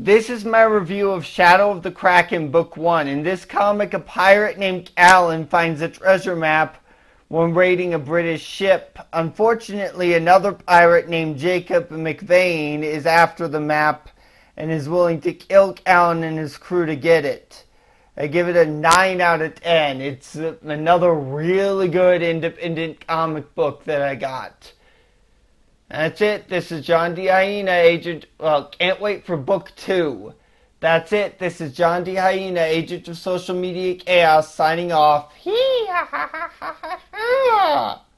This is my review of Shadow of the Kraken Book 1. In this comic, a pirate named Alan finds a treasure map when raiding a British ship. Unfortunately, another pirate named Jacob McVane is after the map and is willing to kill Alan and his crew to get it. I give it a 9 out of 10. It's another really good independent comic book that I got. That's it. This is John D. Hyena, agent. Well, can't wait for book 2. That's it. This is John D. Hyena, agent of social media chaos, signing off. Hee ha ha ha ha ha.